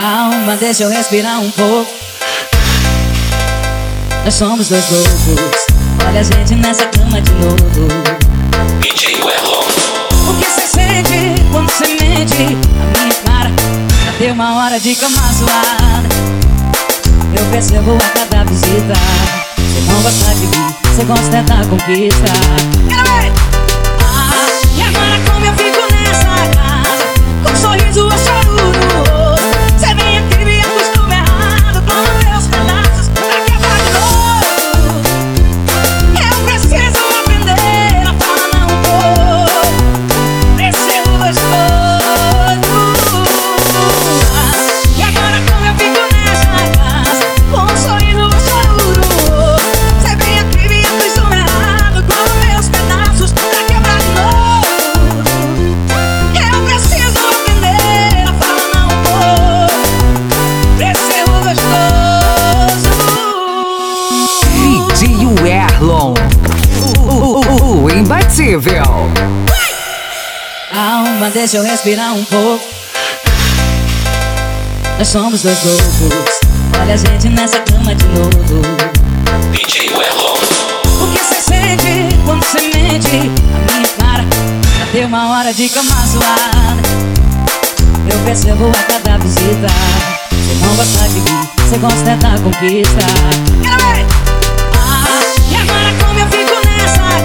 Calma, deixa eu respirar um pouco. Nós somos dois loucos. Olha a gente nessa cama de novo. DJ Erlon. O que cê sente quando cê mente? A minha cara já deu uma hora de cama zoada. Eu percebo a cada visita. Cê não gosta de mim, cê gosta da conquista. E agora como eu fico nessa casa, com um sorriso eu choro no rosto. Cê vem aqui me acostuma errado, toma meus pedaços pra quebrar de novo. Eu preciso aprender a falar não vou. Preciso gostoso. E agora como eu fico nessa casa, com um sorriso eu choro no rosto. Cê vem aqui me acostuma errado, toma meus pedaços pra quebrar de novo. Eu preciso aprender a falar não vou. Preciso gostoso. DJ Erlon, o imbatível. Calma, deixa eu respirar um pouco. Nós somos dois loucos. Olha a gente nessa cama de novo. DJ Erlon. O que cê sente quando cê mente? A minha cara já deu uma hora de cama zoada. Eu percebo a cada visita. Cê não gosta de mim, cê gosta da conquista. E agora como eu fico nessa